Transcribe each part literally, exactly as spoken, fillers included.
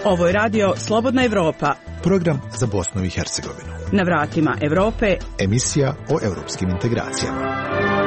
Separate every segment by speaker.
Speaker 1: Ovo je radio Slobodna Evropa.
Speaker 2: Program za Bosnu i Hercegovinu.
Speaker 1: Na vratima Evrope.
Speaker 2: Emisija o europskim integracijama.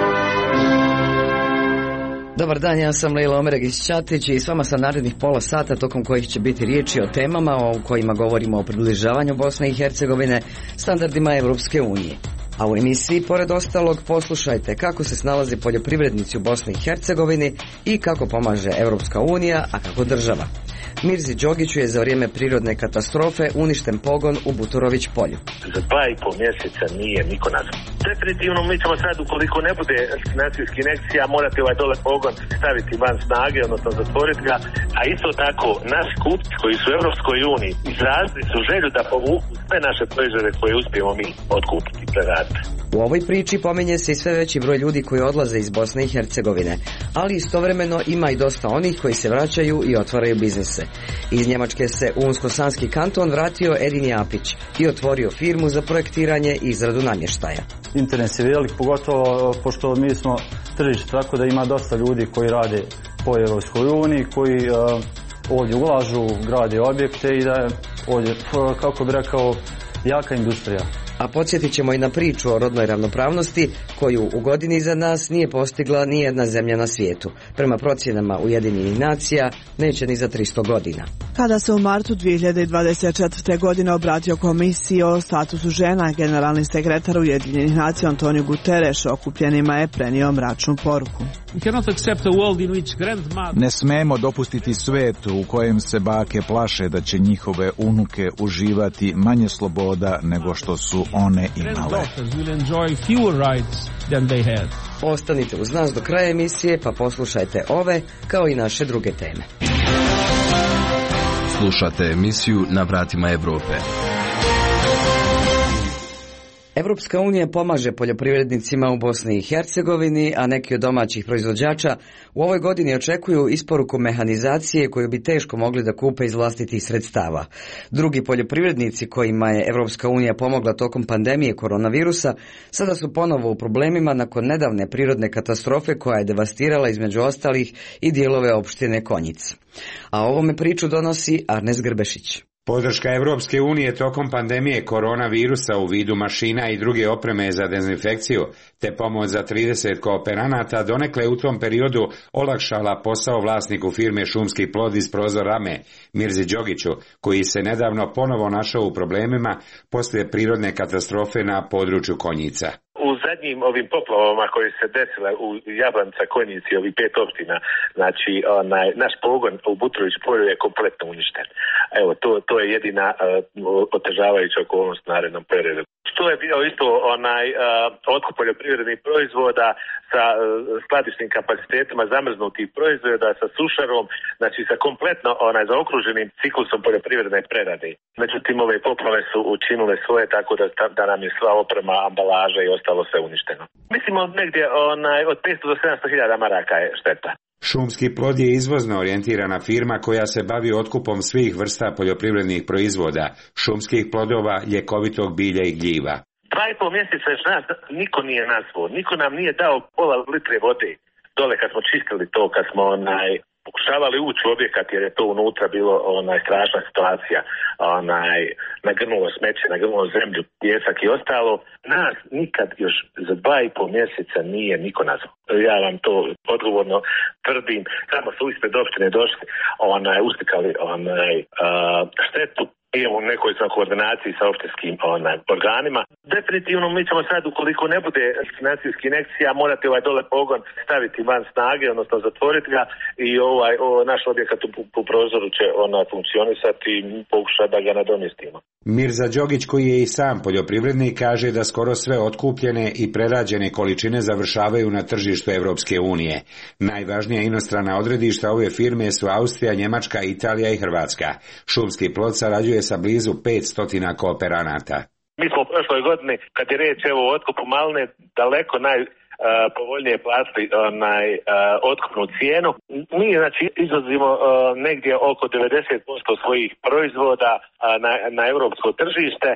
Speaker 3: Dobar dan, ja sam Lejla Omeregić-Ćatić i s vama sam narednih pola sata tokom kojih će biti riječi o temama o kojima govorimo o približavanju Bosne i Hercegovine standardima Europske unije. A u emisiji, pored ostalog, poslušajte kako se snalazi poljoprivrednici u Bosni i Hercegovini i kako pomaže Europska unija, a kako država. Mirzi Đogiću je za vrijeme prirodne katastrofe uništen pogon u Buturović polju.
Speaker 4: Za dva i pol mjeseca nije niko nazvan. Definitivno mi ćemo sad, ukoliko ne bude financijski injekcija, morati ovaj dole pogon staviti van snage, odnosno zatvoriti ga, a isto tako naši kupci koji su u Europskoj uniji izrazili su želju da povuku sve naše proizvode koje uspijemo mi otkupiti i preraditi.
Speaker 3: U ovoj priči pominje se i sve veći broj ljudi koji odlaze iz Bosne i Hercegovine, ali istovremeno ima i dosta onih koji se vraćaju i otvaraju biznise. Iz Njemačke se u Unsko-Sanski kanton vratio Edin Japić i otvorio firmu za projektiranje i izradu namještaja.
Speaker 5: Interes je velik, pogotovo pošto mi smo tržište, tako da ima dosta ljudi koji rade po Europskoj uniji, koji uh, ovdje ulažu, grade objekte i da je ovdje, kako bi rekao, jaka industrija.
Speaker 3: A podsjetit ćemo i na priču o rodnoj ravnopravnosti koju u godini iza nas nije postigla ni jedna zemlja na svijetu. Prema procjenama Ujedinjenih nacija neće ni za tristo godina.
Speaker 1: Kada se u martu dvije hiljade dvadeset četvrte. godine obratio komisiji o statusu žena, generalni sekretar Ujedinjenih nacija Antonio Guterres okupljenima je prenio mračnu poruku.
Speaker 6: Ne smemo dopustiti svijet u kojem se bake plaše da će njihove unuke uživati manje sloboda nego što su one imale.
Speaker 3: Ostanite uz nas do kraja emisije pa poslušajte ove kao i naše druge teme.
Speaker 7: Slušate emisiju Na vratima Evrope.
Speaker 3: Europska unija pomaže poljoprivrednicima u Bosni i Hercegovini, a neki od domaćih proizvođača u ovoj godini očekuju isporuku mehanizacije koju bi teško mogli da kupe iz vlastitih sredstava. Drugi poljoprivrednici kojima je Europska unija pomogla tokom pandemije koronavirusa sada su ponovo u problemima nakon nedavne prirodne katastrofe koja je devastirala između ostalih i dijelove opštine Konjic. A ovome priču donosi Arnes Grbešić.
Speaker 8: Podrška Europske unije tokom pandemije koronavirusa u vidu mašina i druge opreme za dezinfekciju, te pomoć za trideset kooperanata donekle u tom periodu olakšala posao vlasniku firme Šumski plod iz Prozor Rame, Mirzi Đogiću, koji se nedavno ponovo našao u problemima poslije prirodne katastrofe na području Konjica.
Speaker 4: U zadnjim ovim poplavama koje se desile u Jablanca, Konjici, ovih pet opština, znači onaj, naš pogon u Butrović polju je kompletno uništen. Evo, to, to je jedina uh, otežavajuća okolnost u narednom periodu. Što je bio isto onaj uh, otkup poljoprivrednih proizvoda sa uh, skladišnim kapacitetima zamrznutih proizvoda, sa sušarom, znači sa kompletno onaj zaokruženim ciklusom poljoprivredne prerade. Međutim, ove poplave su učinile svoje, tako da, da nam je sva oprema, ambalaža i ostalo sve uništeno. Mislimo negdje onaj, od petsto do sedamsto hiljada maraka je šteta.
Speaker 8: Šumski plod je izvozno orijentirana firma koja se bavi otkupom svih vrsta poljoprivrednih proizvoda, šumskih plodova, ljekovitog bilja i gljiva.
Speaker 4: Dva i pol mjeseca još nas niko nije nazvao, niko nam nije dao pola litre vode dole kad smo čistili to, kad smo onaj, pokušavali ući u objekat jer je to unutra bilo onaj strašna situacija, onaj, nagrnulo smeće, nagrnulo zemlju, pjesak i ostalo. Nas nikad još za dva i pol mjeseca nije niko nazvao. Ja vam to odgovorno tvrdim, samo su ispred opštine došli, onaj, uslikali onaj, uh, štetu. I u nekoj sam koordinaciji sa opštinskim onaj, organima. Definitivno mi ćemo sad, ukoliko ne bude financijski injekcija, morati ovaj dole pogon staviti van snage, odnosno zatvoriti ga i ovaj, ovaj naš objekat u, u prozoru će ona funkcionisati i pokušati da ga nadomjestimo.
Speaker 8: Mirza Đogić, koji je i sam poljoprivrednik, kaže da skoro sve otkupljene i prerađene količine završavaju na tržištu Europske unije. Najvažnija inostrana odredišta ove firme su Austrija, Njemačka, Italija i Hrvatska. Šumski plod sarađuje sa blizu petsto kooperanata.
Speaker 4: Mi smo u prošloj godini, kad je reč evo o otkupu maline, daleko naj Uh, povoljnije platili onaj uh, otkupnu cijenu. Mi znači izvozimo uh, negdje oko devedeset posto svojih proizvoda uh, na, na europsko tržište.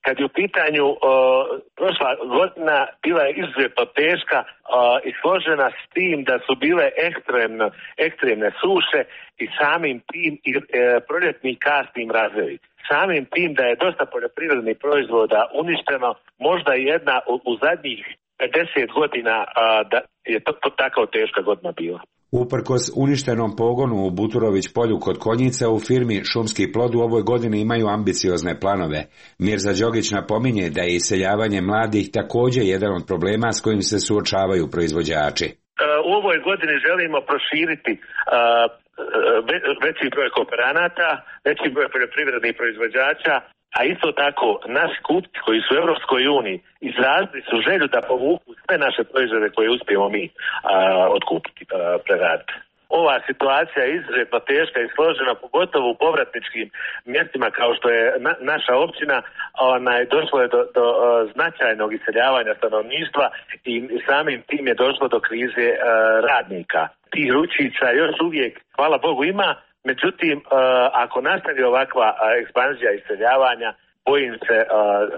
Speaker 4: kad je u pitanju uh, prošla godina bila je izuzetno teška uh, i složena s tim da su bile ekstremne, ekstremne suše i samim tim i uh, proljetni kasni mrazevi. Samim tim da je dosta poljoprivrednih proizvoda uništeno, možda jedna u, u zadnjih pedeset godina uh, da je to, to tako teška godina bila.
Speaker 8: Uprkos uništenom pogonu u Buturović polju kod Konjica, u firmi Šumski plod u ovoj godini imaju ambiciozne planove. Mirza Đogić napominje da je iseljavanje mladih također jedan od problema s kojim se suočavaju proizvođači.
Speaker 4: U ovoj godini želimo proširiti veći broj kooperanata, veći broj poljoprivrednih proizvođača, a isto tako naši kupci koji su u Europskoj uniji izrazili su želju da povuku sve naše proizvode koje uspijemo mi a, otkupiti, preraditi. Ova situacija je izuzetno teška i složena, pogotovo u povratničkim mjestima kao što je na, naša općina, onaj, došlo je do, do uh, značajnog iseljavanja stanovništva i samim tim je došlo do krize uh, radnika. Tih ručica još uvijek, hvala Bogu, ima, međutim, uh, ako nastavi ovakva uh, ekspanzija iseljavanja, bojim se uh,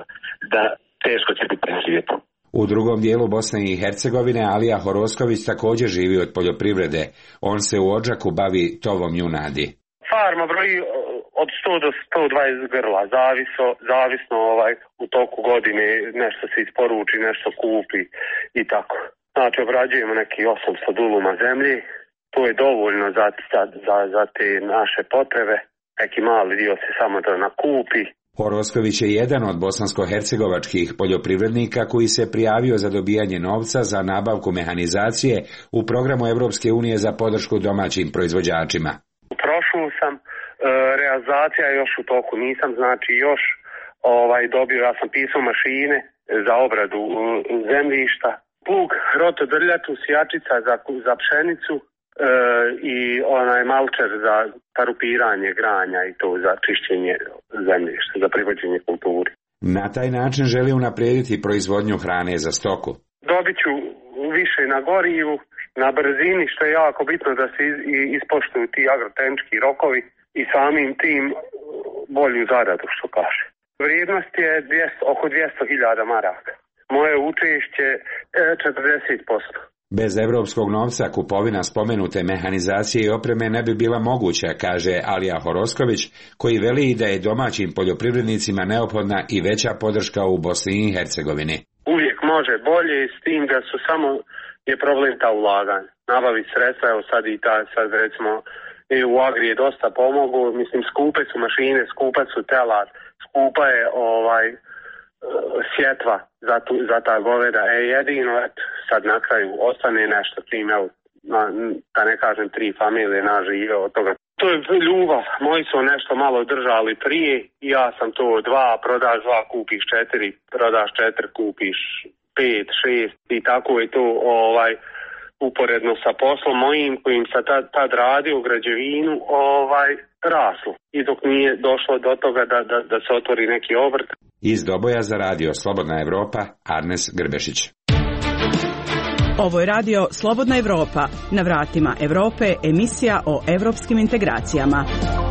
Speaker 4: da teško će biti preživjeti.
Speaker 8: U drugom dijelu Bosne i Hercegovine Alija Horosković također živi od poljoprivrede. On se u Odžaku bavi tovom junadi.
Speaker 9: Farma broji od sto do sto dvadeset grla, zavisno, zavisno ovaj, u toku godine nešto se isporuči, nešto kupi i tako. Znači obrađujemo neki osamsto duluma zemlji, to je dovoljno za, za, za te naše potrebe, neki mali dio se samo da nakupi.
Speaker 8: Horosković je jedan od bosansko-hercegovačkih poljoprivrednika koji se prijavio za dobijanje novca za nabavku mehanizacije u programu Europske unije za podršku domaćim proizvođačima.
Speaker 9: Prošao sam, e, realizacija još u toku, nisam znači još ovaj dobio, ja sam pisao mašine za obradu zemljišta, plug, rotodrljatu, sjačica za, za pšenicu, E, i onaj malčer za parupiranje granja i to za čišćenje zemljišta, za privođenje kulturi.
Speaker 8: Na taj način želi unaprijediti proizvodnju hrane za stoku.
Speaker 9: Dobit ću više na gorivu, na brzini, što je jako bitno da se iz, ispoštuju ti agrotehnički rokovi i samim tim bolju zaradu, što kaže. Vrijednost je dvjesto, oko dvjesto hiljada maraka. Moje učešće je četrdeset posto.
Speaker 8: Bez evropskog novca kupovina spomenute mehanizacije i opreme ne bi bila moguća, kaže Alija Horosković, koji veli da je domaćim poljoprivrednicima neophodna i veća podrška u Bosni i Hercegovini.
Speaker 9: Uvijek može bolje, s tim da su samo je problem ta ulaganja. Nabavi sredstva, evo sad i ta, sad recimo i u Agri je dosta pomogu, mislim skupe su mašine, skupa su telar, skupa je ovaj sjetva za, tu, za ta goveda, e jedino et, sad na kraju ostane nešto tim, evo, na, da ne kažem tri familije nažive od toga. To je ljubav, moji su nešto malo držali prije, ja sam to dva, prodaš dva, kupiš četiri, prodaš četiri, kupiš pet, šest i tako je to ovaj uporedno sa poslom mojim kojim sam tad, tad radio u građevinu ovaj raslo i dok nije došlo do toga da, da, da se otvori neki obrt.
Speaker 8: Iz Doboja za radio Slobodna Evropa, Arnes Grbešić.
Speaker 10: Ovo je radio Slobodna Evropa, na vratima Evrope, emisija o evropskim integracijama.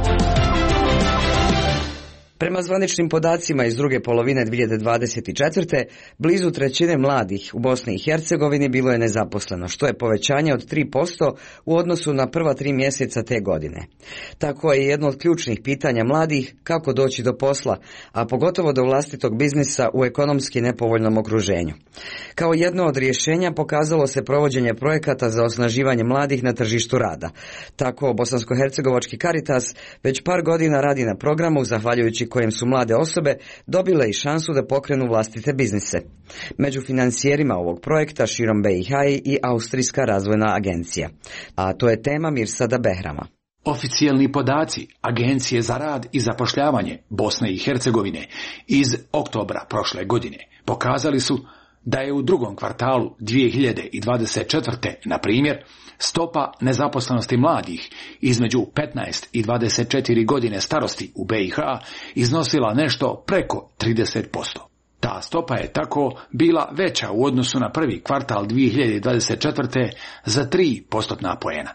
Speaker 3: Prema zvaničnim podacima iz druge polovine dvije hiljade dvadeset četvrte. blizu trećine mladih u Bosni i Hercegovini bilo je nezaposleno, što je povećanje od tri posto u odnosu na prva tri mjeseca te godine. Tako je jedno od ključnih pitanja mladih kako doći do posla, a pogotovo do vlastitog biznisa u ekonomski nepovoljnom okruženju. Kao jedno od rješenja pokazalo se provođenje projekata za osnaživanje mladih na tržištu rada. Tako Bosansko-hercegovački Caritas već par godina radi na programu zahvaljujući kojem su mlade osobe dobile i šansu da pokrenu vlastite biznise. Među financijerima ovog projekta širom B i H i Austrijska razvojna agencija. A to je tema Mirsada Behrama.
Speaker 11: Oficijalni podaci Agencije za rad i zapošljavanje Bosne i Hercegovine iz oktobra prošle godine pokazali su da je u drugom kvartalu dvije hiljade dvadeset četvrte. na primjer, stopa nezaposlenosti mladih između petnaest i dvadeset četiri godine starosti u B i H iznosila nešto preko trideset posto. Ta stopa je tako bila veća u odnosu na prvi kvartal dvije hiljade dvadeset četvrte. za tri postotna poena.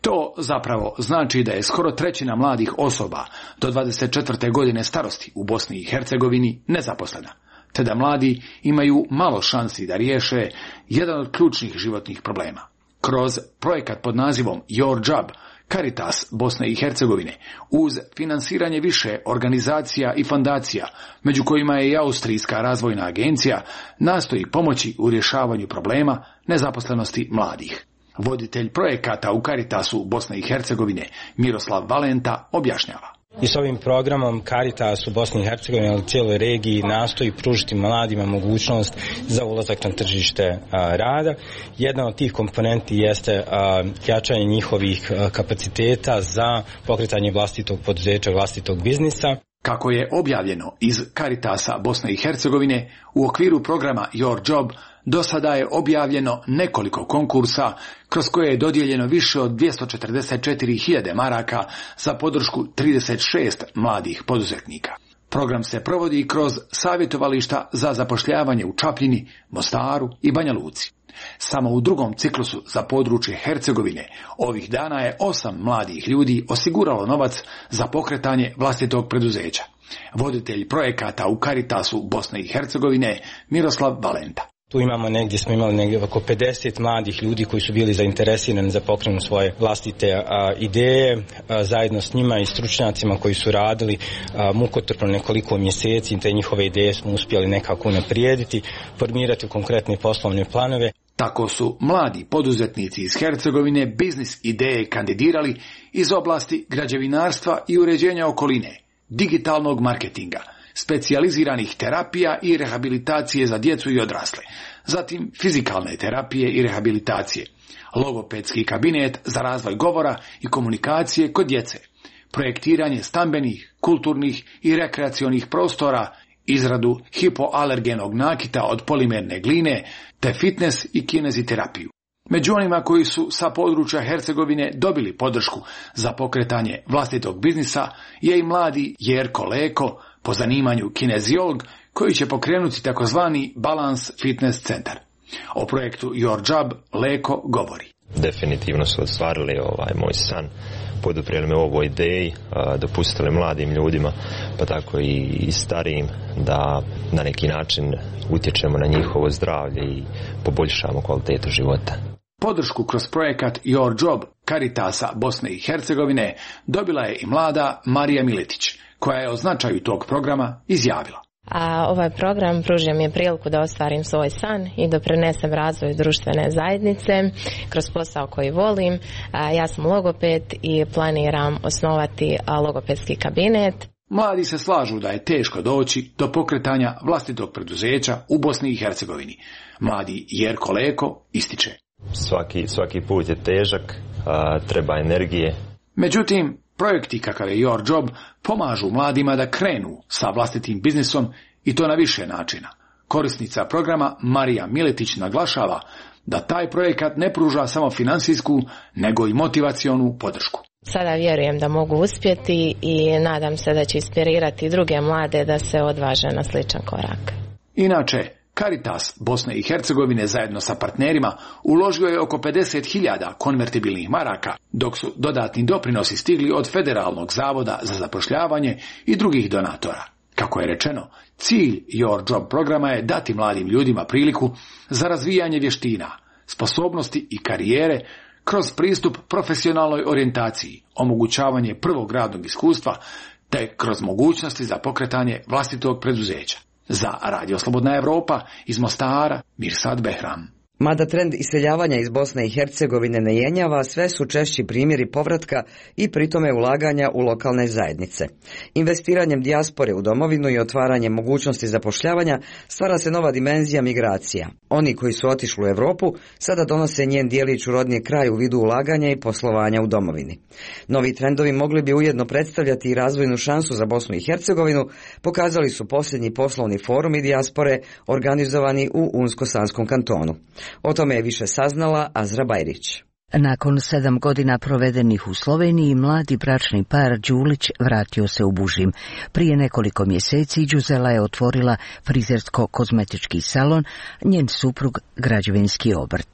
Speaker 11: To zapravo znači da je skoro trećina mladih osoba do dvadeset četvrte godine starosti u Bosni i Hercegovini nezaposlena, te da mladi imaju malo šansi da riješe jedan od ključnih životnih problema. Kroz projekat pod nazivom Your Job, Caritas Bosne i Hercegovine, uz finansiranje više organizacija i fondacija, među kojima je i Austrijska razvojna agencija, nastoji pomoći u rješavanju problema nezaposlenosti mladih. Voditelj projekata u Caritasu Bosne i Hercegovine, Miroslav Valenta, objašnjava.
Speaker 12: I s ovim programom Caritas u Bosni i Hercegovini, ali cijeloj regiji, nastoji pružiti mladima mogućnost za ulazak na tržište a, rada. Jedna od tih komponenti jeste a, jačanje njihovih a, kapaciteta za pokretanje vlastitog poduzeća, vlastitog biznisa.
Speaker 11: Kako je objavljeno iz Caritasa Bosne i Hercegovine, u okviru programa Your Job do sada je objavljeno nekoliko konkursa kroz koje je dodijeljeno više od dvjesto četrdeset četiri hiljade maraka za podršku trideset šest mladih poduzetnika. Program se provodi kroz savjetovališta za zapošljavanje u Čapljini, Mostaru i Banja Luci. Samo u drugom ciklusu za područje Hercegovine ovih dana je osam mladih ljudi osiguralo novac za pokretanje vlastitog preduzeća. Voditelj projekata u Caritasu Bosne i Hercegovine, Miroslav Valenta.
Speaker 12: Tu imamo negdje, smo imali negdje oko pedeset mladih ljudi koji su bili zainteresirani za pokrenu svoje vlastite a, ideje, a, zajedno s njima i stručnjacima koji su radili a, mukotrpno nekoliko mjeseci, te njihove ideje smo uspjeli nekako unaprijediti, formirati konkretne poslovne planove.
Speaker 11: Tako su mladi poduzetnici iz Hercegovine biznis ideje kandidirali iz oblasti građevinarstva i uređenja okoline, digitalnog marketinga, specijaliziranih terapija i rehabilitacije za djecu i odrasle, zatim fizikalne terapije i rehabilitacije, logopedski kabinet za razvoj govora i komunikacije kod djece, projektiranje stambenih, kulturnih i rekreacionih prostora, izradu hipoalergenog nakita od polimerne gline, te fitness i kineziterapiju. Među onima koji su sa područja Hercegovine dobili podršku za pokretanje vlastitog biznisa je i mladi Jerko Leko, po zanimanju kineziolog, koji će pokrenuti takozvani Balans Fitness centar. O projektu Your Job Leko govori.
Speaker 13: Definitivno su ostvarili ovaj moj san, poduprijeli me u ovoj ideji, dopustili mladim ljudima, pa tako i starijim, da na neki način utječemo na njihovo zdravlje i poboljšamo kvalitetu života.
Speaker 11: Podršku kroz projekat Your Job Caritasa Bosne i Hercegovine dobila je i mlada Marija Miletić, koja je o značaju tog programa izjavila.
Speaker 14: A ovaj program pružio mi je priliku da ostvarim svoj san i doprinesem razvoju društvene zajednice kroz posao koji volim. A ja sam logoped i planiram osnovati logopedski kabinet.
Speaker 11: Mladi se slažu da je teško doći do pokretanja vlastitog preduzeća u Bosni i Hercegovini. Mladi Jerko Leko ističe.
Speaker 13: Svaki, svaki put je težak, a, treba energije.
Speaker 11: Međutim, projekti kakav je Your Job pomažu mladima da krenu sa vlastitim biznisom i to na više načina. Korisnica programa Marija Miletić naglašava da taj projekat ne pruža samo financijsku, nego i motivacionu podršku.
Speaker 14: Sada vjerujem da mogu uspjeti i nadam se da će inspirirati druge mlade da se odvaže na sličan korak.
Speaker 11: Inače, Caritas Bosne i Hercegovine zajedno sa partnerima uložio je oko pedeset hiljada konvertibilnih maraka, dok su dodatni doprinosi stigli od Federalnog zavoda za zapošljavanje i drugih donatora. Kako je rečeno, cilj Your Job programa je dati mladim ljudima priliku za razvijanje vještina, sposobnosti i karijere kroz pristup profesionalnoj orijentaciji, omogućavanje prvog radnog iskustva, te kroz mogućnosti za pokretanje vlastitog preduzeća. Za Radio Slobodna Evropa iz Mostara, Mirsad Behram.
Speaker 3: Mada trend iseljavanja iz Bosne i Hercegovine ne jenjava, sve su češći primjeri povratka i pritome ulaganja u lokalne zajednice. Investiranjem dijaspore u domovinu i otvaranjem mogućnosti zapošljavanja stvara se nova dimenzija migracija. Oni koji su otišli u Europu sada donose njen dijelić u rodni kraj u vidu ulaganja i poslovanja u domovini. Novi trendovi mogli bi ujedno predstavljati i razvojnu šansu za Bosnu i Hercegovinu, pokazali su posljednji poslovni forumi dijaspore organizovani u Unsko-Sanskom kantonu. O tome je više saznala Azra Bajrić.
Speaker 15: Nakon sedam godina provedenih u Sloveniji, mladi bračni par Đulić vratio se u Bužim. Prije nekoliko mjeseci Đuzela je otvorila frizersko-kozmetički salon, njen suprug građevinski obrt.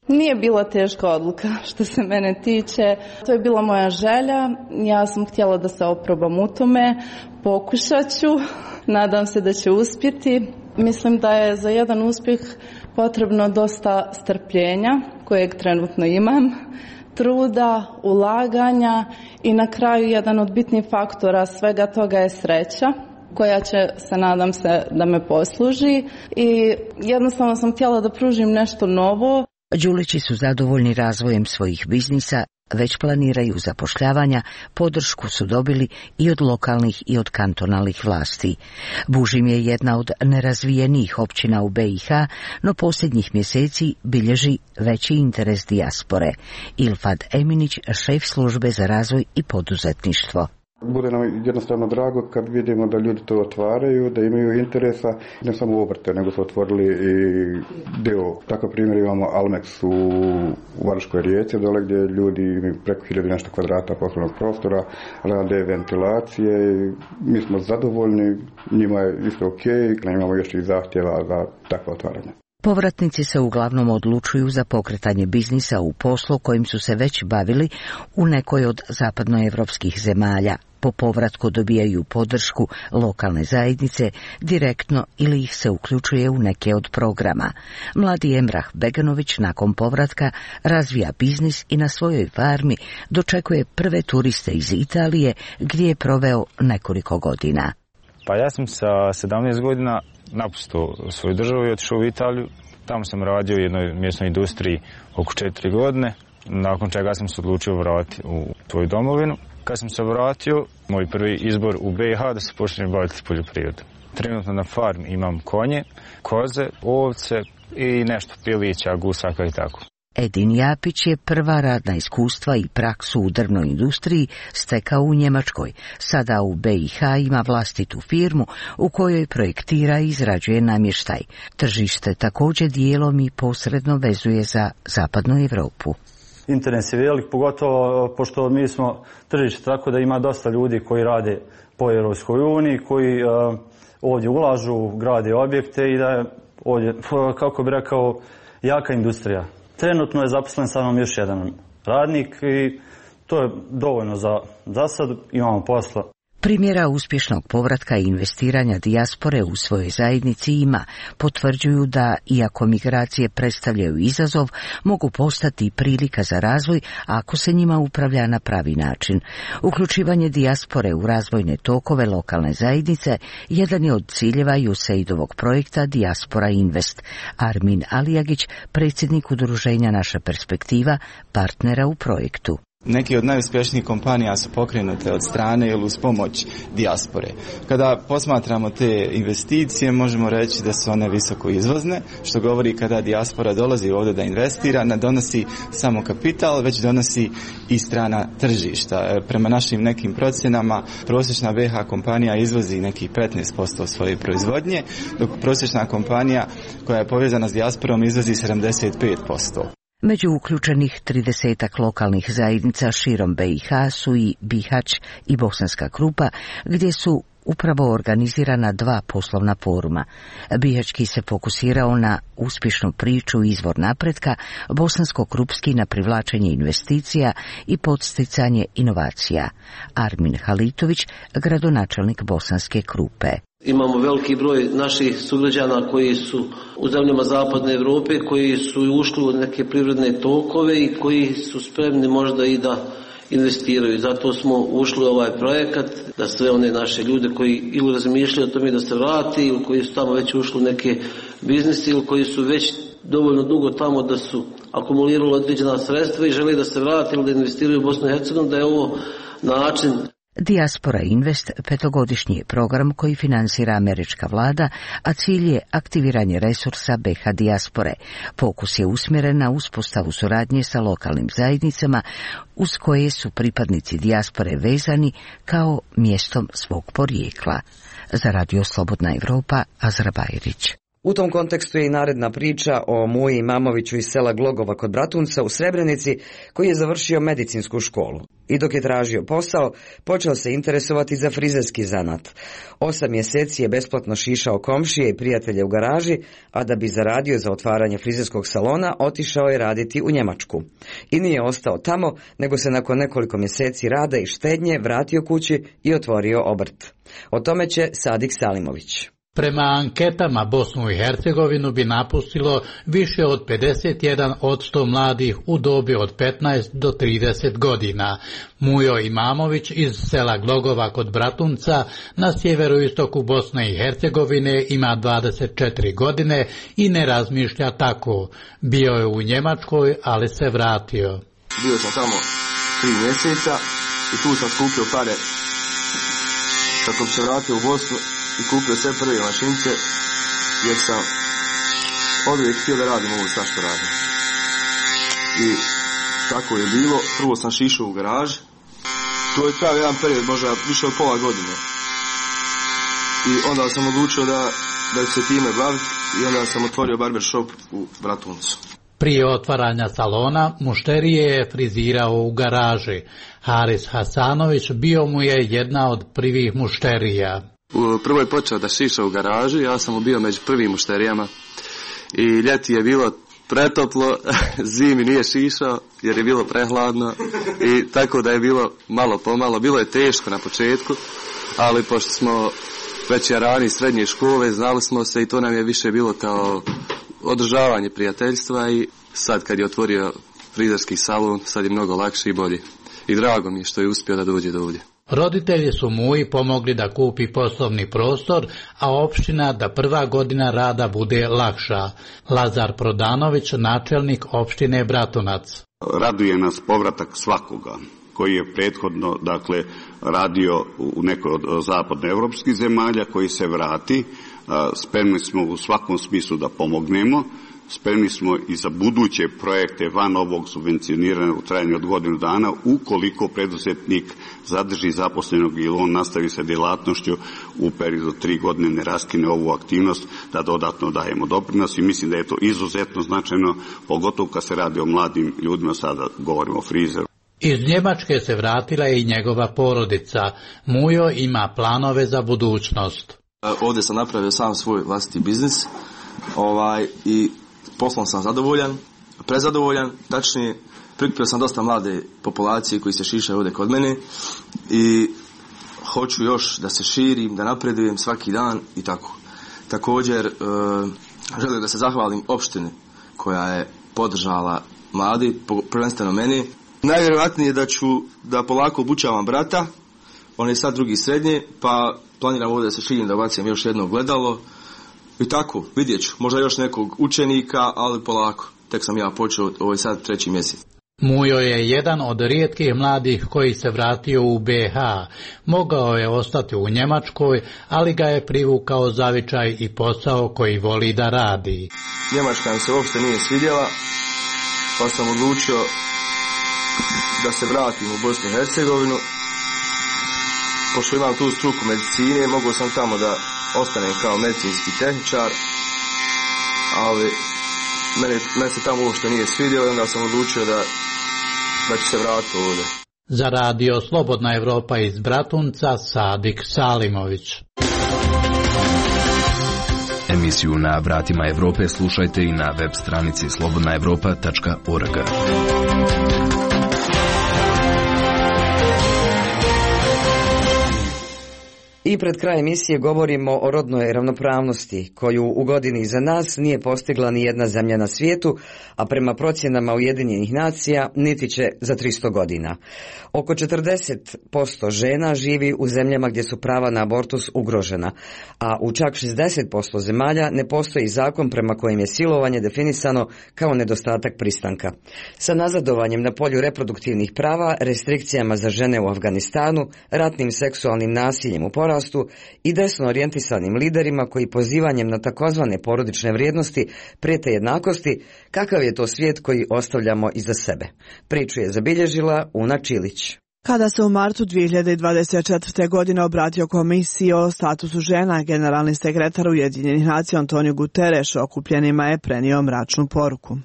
Speaker 16: Nije bila teška odluka što se mene tiče. To je bila moja želja. Ja sam htjela da se oprobam u tome. Pokušat ću. Nadam se da će uspjeti. Mislim da je za jedan uspjeh potrebno dosta strpljenja, kojeg trenutno imam, truda, ulaganja i na kraju jedan od bitnih faktora svega toga je sreća, koja će, se nadam se, da me posluži i jednostavno sam htjela da pružim nešto novo.
Speaker 15: Đulići su zadovoljni razvojem svojih biznisa, već planiraju zapošljavanja, podršku su dobili i od lokalnih i od kantonalnih vlasti. Bužim je jedna od nerazvijenijih općina u be i ha, no posljednjih mjeseci bilježi veći interes dijaspore. Ilfad Eminić, šef službe za razvoj i poduzetništvo.
Speaker 17: Bude nam jednostavno drago kad vidimo da ljudi to otvaraju, da imaju interesa, ne samo obrte, nego su otvorili i deo. Tako primjer imamo Almex u, u Varškoj Rijeci, dole gdje ljudi imaju preko hiljadu nešto kvadrata poslovnog prostora, rade ventilacije i mi smo zadovoljni, njima je isto ok, imamo još i zahtjeva za takvo otvaranje.
Speaker 15: Povratnici se uglavnom odlučuju za pokretanje biznisa u poslu kojim su se već bavili u nekoj od zapadnoevropskih zemalja. Po povratku dobijaju podršku lokalne zajednice direktno ili ih se uključuje u neke od programa. Mladi Emrah Beganović nakon povratka razvija biznis i na svojoj farmi dočekuje prve turiste iz Italije gdje je proveo nekoliko godina.
Speaker 18: Pa ja sam sa sedamnaest godina napustio svoju državu i otišao u Italiju. Tamo sam radio u jednoj mjesnoj industriji oko četiri godine, nakon čega sam se odlučio vratiti u svoju domovinu. Kad sam se vratio, moj prvi izbor u be i ha da se počnem baviti poljoprivredom. Trenutno na farmi imam konje, koze, ovce i nešto pilića, gusaka i tako.
Speaker 15: Edin Japić je prva radna iskustva i praksu u drvnoj industriji stekao u Njemačkoj. Sada u be i ha ima vlastitu firmu u kojoj projektira i izrađuje namještaj. Tržište također dijelom i posredno vezuje za zapadnu Europu.
Speaker 5: Interes je velik, pogotovo pošto mi smo tržište tako da ima dosta ljudi koji rade po Europskoj uniji, koji uh, ovdje ulažu, grade objekte i da je ovdje, kako bi rekao, jaka industrija. Trenutno je zaposlen sa mnom još jedan radnik i to je dovoljno za, za sad, imamo posla.
Speaker 15: Primjera uspješnog povratka i investiranja dijaspore u svojoj zajednici ima, potvrđuju da, iako migracije predstavljaju izazov, mogu postati prilika za razvoj ako se njima upravlja na pravi način. Uključivanje dijaspore u razvojne tokove lokalne zajednice jedan je od ciljeva U S A I D-ovog projekta Dijaspora Invest. Armin Alijagić, predsjednik udruženja Naša perspektiva, partnera u projektu.
Speaker 19: Neki od najuspješnijih kompanija su pokrenute od strane ili uz pomoć dijaspore. Kada posmatramo te investicije, možemo reći da su one visoko izvozne, što govori kada dijaspora dolazi ovdje da investira, ne donosi samo kapital, već donosi i strana tržišta. Prema našim nekim procjenama, prosječna be ha kompanija izvozi nekih petnaest posto svoje proizvodnje, dok prosječna kompanija koja je povezana s dijasporom izvozi sedamdeset pet posto.
Speaker 15: Među uključenih tridesetak lokalnih zajednica širom be i ha su i Bihać i Bosanska Krupa, gdje su upravo organizirana dva poslovna foruma. Bihaćki se fokusirao na uspješnu priču i izvor napretka, Bosansko-Krupski na privlačenje investicija i podsticanje inovacija. Armin Halitović, gradonačelnik Bosanske Krupe.
Speaker 20: Imamo veliki broj naših sugrađana koji su u zemljama zapadne Europe, koji su ušli u neke privredne tokove i koji su spremni možda i da investiraju. Zato smo ušli u ovaj projekat, da sve one naše ljude koji ili razmišljaju o tome da se vrati, ili koji su tamo već ušli u neke biznise, ili koji su već dovoljno dugo tamo da su akumulirali određena sredstva i žele da se vrati ili da investiraju u Bosnu i Hercegovinu, da je ovo način.
Speaker 15: Dijaspora Invest petogodišnji je program koji financira američka vlada, a cilj je aktiviranje resursa be ha dijaspore. Fokus je usmjeren na uspostavu suradnje sa lokalnim zajednicama uz koje su pripadnici dijaspore vezani kao mjestom svog porijekla. Za Radio Slobodna Evropa, Azra Bajrić.
Speaker 3: U tom kontekstu je i naredna priča o Muji Imamoviću iz sela Glogova kod Bratunca u Srebrenici, koji je završio medicinsku školu. I dok je tražio posao, počeo se interesovati za frizerski zanat. Osam mjeseci je besplatno šišao komšije i prijatelje u garaži, a da bi zaradio za otvaranje frizerskog salona, otišao je raditi u Njemačku. I nije ostao tamo, nego se nakon nekoliko mjeseci rada i štednje vratio kući i otvorio obrt. O tome će Sadik Salimović.
Speaker 21: Prema anketama Bosnu i Hercegovinu bi napustilo više od pedeset jedan posto mladih u dobi od petnaest do trideset godina. Mujo Imamović iz sela Glogova kod Bratunca na sjeveroistoku Bosne i Hercegovine ima dvadeset četiri godine i ne razmišlja tako. Bio je u Njemačkoj, ali se vratio.
Speaker 22: Bio sam tamo tri mjeseca i tu sam skupio pare kako bi se vratio u Bosnu i kupio sve prve mašince, jer sam oduvijek htio da radim ovo sad što radim. I tako je bilo. Prvo sam šišao u garaži. To je trajao jedan period, možda više od pola godine. I onda sam odlučio da, da ću se time baviti i onda sam otvorio barber shop u Bratuncu.
Speaker 21: Prije otvaranja salona mušterije je frizirao u garaži. Haris Hasanović bio mu je jedna od prvih mušterija.
Speaker 22: Prvo je počeo da šiša u garaži, ja sam mu bio među prvim mušterijama i ljeti je bilo pretoplo, zimi nije šišao jer je bilo prehladno i tako da je bilo malo pomalo, bilo je teško na početku, ali pošto smo već jarani srednje škole, znali smo se i to nam je više bilo kao održavanje prijateljstva i sad kad je otvorio frizerski salon, sad je mnogo lakše i bolje. I drago mi je što je uspio da dođe do ovdje.
Speaker 21: Roditelji su Muji pomogli da kupi poslovni prostor, a opština da prva godina rada bude lakša. Lazar Prodanović, načelnik opštine Bratunac.
Speaker 23: Raduje nas povratak svakoga koji je prethodno dakle radio u nekoj od zapadnoevropskih zemalja, koji se vrati. Spremni smo u svakom smislu da pomognemo. Spremni smo i za buduće projekte van ovog subvencioniranja u trajanju od godinu dana, ukoliko preduzetnik zadrži zaposlenog ili on nastavi sa djelatnošću u periodu tri godine, ne raskine ovu aktivnost, da dodatno dajemo doprinos i mislim da je to izuzetno značajno, pogotovo kad se radi o mladim ljudima, sada govorimo o frizeru.
Speaker 21: Iz Njemačke se vratila i njegova porodica. Mujo ima planove za budućnost.
Speaker 22: Ovdje sam napravio sam svoj vlastiti biznis ovaj, i poslom sam zadovoljan, prezadovoljan, tačnije prikupio sam dosta mlade populacije koji se šišaju ovdje kod mene i hoću još da se širim, da napredujem svaki dan i tako. Također e, želim da se zahvalim opštini koja je podržala mladi, prvenstveno meni. Najvjerojatnije da ću da polako obučavam brata, on je sad drugi srednje, pa planiram ovdje da se širim, da bacim još jedno gledalo. I tako, vidjet ću, možda još nekog učenika, ali polako. Tek sam ja počeo, ovo je sad treći mjesec.
Speaker 21: Mujo je jedan od rijetkih mladih koji se vratio u be ha. Mogao je ostati u Njemačkoj, ali ga je privukao zavičaj i posao koji voli da radi.
Speaker 22: Njemačka mi se uopšte nije svidjela, pa sam odlučio da se vratim u Bosnu i Hercegovinu. Pošto imam tu struku medicine, mogao sam tamo da ostanem kao medicinski tehničar, ali mene, mene se tamo uopšte nije svidjelo i onda sam odlučio da, da ću se vratiti ovdje.
Speaker 21: Za radio Slobodna Evropa iz Bratunca, Sadik Salimović.
Speaker 7: Emisiju Na vratima Evrope slušajte i na web stranici slobodna evropa tačka org.
Speaker 3: I pred kraj emisije govorimo o rodnoj ravnopravnosti, koju u godini iza nas nije postigla ni jedna zemlja na svijetu, a prema procjenama Ujedinjenih nacija niti će za tristo godina. Oko četrdeset posto žena živi u zemljama gdje su prava na abortus ugrožena, a u čak šezdeset posto zemalja ne postoji zakon prema kojem je silovanje definisano kao nedostatak pristanka. Sa nazadovanjem na polju reproduktivnih prava, restrikcijama za žene u Afganistanu, ratnim seksualnim nasiljem u porastu i desno orijentisanim liderima koji pozivanjem na takozvane porodične vrijednosti prijete jednakosti, kakav je to svijet koji ostavljamo iza sebe? Priču je zabilježila Una Čilić.
Speaker 1: Kada se u martu dvije hiljade dvadeset četvrte. godine obratio komisiji o statusu žena, generalni sekretar Ujedinjenih nacija Antonio Guterres okupljenima je prenio mračnu poruku.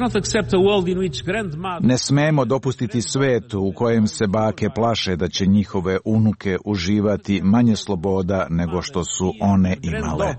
Speaker 2: Ne smemo dopustiti svet u kojem se bake plaše da će njihove unuke uživati manje sloboda nego što su one imale.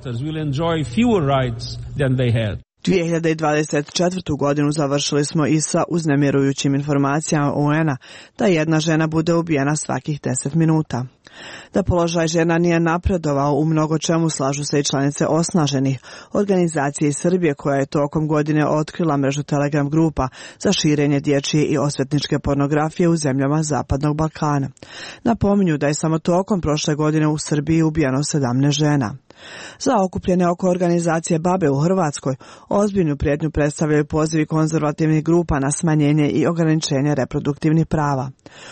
Speaker 1: dvije hiljade dvadeset četvrtu. godinu završili smo i sa uznemirujućim informacijama U N-a da jedna žena bude ubijena svakih deset minuta. Da položaj žena nije napredovao u mnogo čemu slažu se i članice osnaženih organizacije iz Srbije koja je tokom godine otkrila mrežu Telegram grupa za širenje dječje i osvetničke pornografije u zemljama Zapadnog Balkana. Napominju da je samo tokom prošle godine u Srbiji ubijeno sedamnaest žena. Za okupljene oko organizacije Babe u Hrvatskoj ozbiljnu prijetnju predstavljaju pozivi konzervativnih grupa na smanjenje i ograničenje reproduktivnih prava.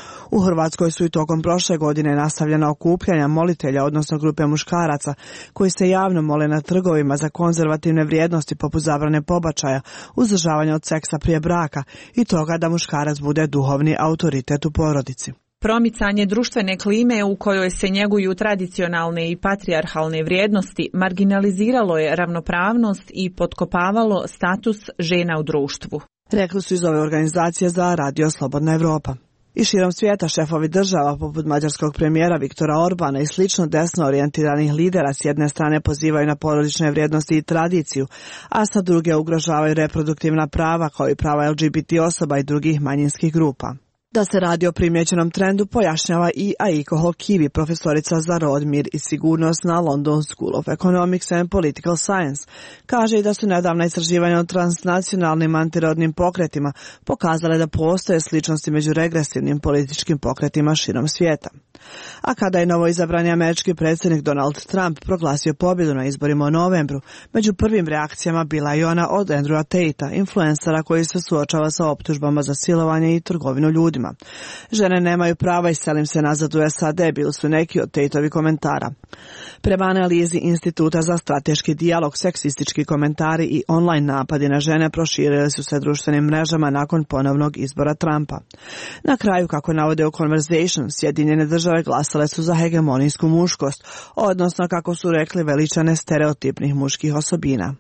Speaker 1: U Hrvatskoj su i tokom prošle godine nastavljena okupljanja molitelja, odnosno grupe muškaraca, koji se javno mole na trgovima za konzervativne vrijednosti poput zabrane pobačaja, uzdržavanja od seksa prije braka i toga da muškarac bude duhovni autoritet u porodici.
Speaker 6: Promicanje društvene klime u kojoj se njeguju tradicionalne i patrijarhalne vrijednosti marginaliziralo je ravnopravnost i potkopavalo status žena u društvu.
Speaker 1: Rekli su iz ove organizacije za Radio Slobodna Evropa. I širom svijeta šefovi država poput mađarskog premijera Viktora Orbana i slično desno orijentiranih lidera s jedne strane pozivaju na porodične vrijednosti i tradiciju, a sa druge ugrožavaju reproduktivna prava kao i prava L G B T osoba i drugih manjinskih grupa. Da se radi o primjećenom trendu pojašnjava i Aiko Holkivi, profesorica za rod, mir i sigurnost na London School of Economics and Political Science. Kaže i da su nedavna istraživanja o transnacionalnim antirodnim pokretima pokazale da postoje sličnosti među regresivnim političkim pokretima širom svijeta. A kada je novoizabrani američki predsjednik Donald Trump proglasio pobjedu na izborima u novembru, među prvim reakcijama bila i ona od Andrewa Tate-a, influencera koji se suočava sa optužbama za silovanje i trgovinu ljudima. Žene nemaju prava i selim se nazad u S A D, bili su neki od Tate-ovi komentara. Prema analizi Instituta za strateški dijalog, seksistički komentari i online napadi na žene proširili su se društvenim mrežama nakon ponovnog izbora Trumpa. Na kraju, kako navode u Conversation, Sjedinjene države glasale su za hegemonijsku muškost, odnosno, kako su rekli, veličane stereotipnih muških osobina.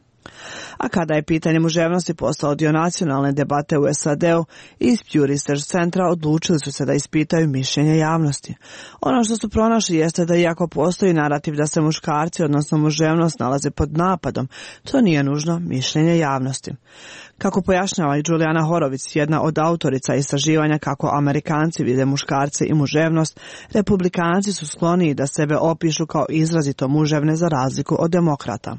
Speaker 1: A kada je pitanje muževnosti postao dio nacionalne debate u S A D-u, iz Pew Research centra odlučili su se da ispitaju mišljenje javnosti. Ono što su pronašli jeste da iako postoji narativ da se muškarci, odnosno muževnost, nalaze pod napadom, to nije nužno mišljenje javnosti. Kako pojašnjava i Julijana Horovic, jedna od autorica istraživanja kako Amerikanci vide muškarce i muževnost, Republikanci su skloniji da sebe opišu kao izrazito muževne za razliku od demokrata.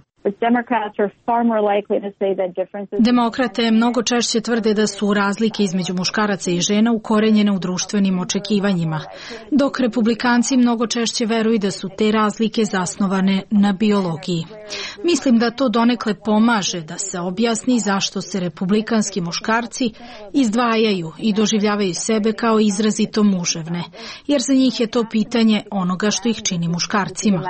Speaker 24: Demokrate mnogo češće tvrde da su razlike između muškaraca i žena ukorenjene u društvenim očekivanjima, dok republikanci mnogo češće veruju da su te razlike zasnovane na biologiji. Mislim da to donekle pomaže da se objasni zašto se republikanski muškarci izdvajaju i doživljavaju sebe kao izrazito muževne, jer za njih je to pitanje onoga što ih čini muškarcima.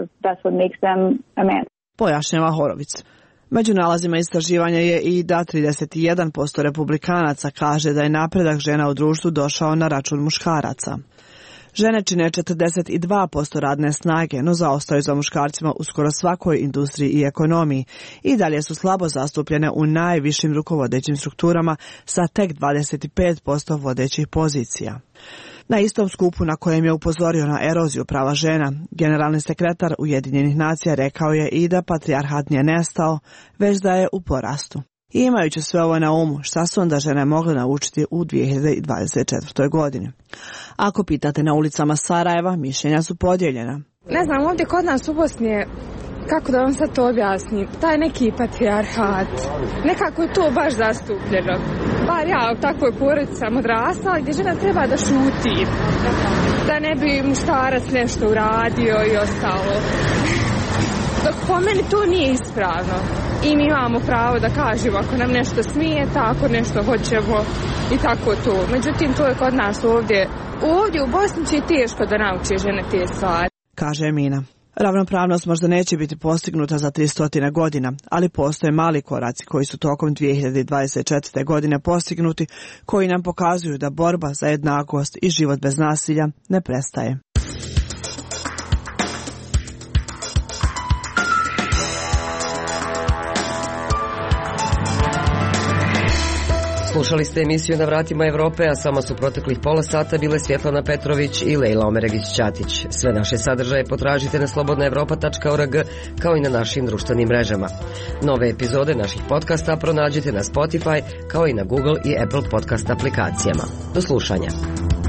Speaker 1: Pojašnjava Horovic. Među nalazima istraživanja je i da trideset jedan posto republikanaca kaže da je napredak žena u društvu došao na račun muškaraca. Žene čine četrdeset dva posto radne snage, no zaostaju za muškarcima u skoro svakoj industriji i ekonomiji i dalje su slabo zastupljene u najvišim rukovodećim strukturama sa tek dvadeset pet posto vodećih pozicija. Na istom skupu na kojem je upozorio na eroziju prava žena, generalni sekretar Ujedinjenih nacija rekao je i da patrijarhat nije nestao, već da je u porastu. I imajući sve ovo na umu, šta su onda žene mogle naučiti u dvije hiljade dvadeset četvrtoj. godini? Ako pitate na ulicama Sarajeva, mišljenja su podijeljena.
Speaker 25: Ne znam, ovdje kod nas u Bosni je, kako da vam sad to objasnim, taj neki patrijarhat, nekako je to baš zastupljeno. Bar ja u takvoj porodici sam odrastala gdje žena treba da šuti, da ne bi muškarac nešto uradio i ostalo. Dok po meni to nije ispravno i mi imamo pravo da kažemo ako nam nešto smije, tako nešto hoćemo i tako to. Međutim, to je kod nas ovdje. Ovdje u Bosni će teško da nauče žene te stvari.
Speaker 1: Kaže Emina. Ravnopravnost možda neće biti postignuta za tristo godina, ali postoje mali koraci koji su tokom dvije hiljade dvadeset četvrte. godine postignuti, koji nam pokazuju da borba za jednakost i život bez nasilja ne prestaje.
Speaker 4: Slušali ste emisiju Na vratima Evrope, a samo su proteklih pola sata bile Svjetlana Petrović i Lejla Omeregić-Ćatić. Sve naše sadržaje potražite na slobodna evropa tačka org kao i na našim društvenim mrežama. Nove epizode naših podcasta pronađite na Spotify kao i na Google i Apple podcast aplikacijama. Do slušanja.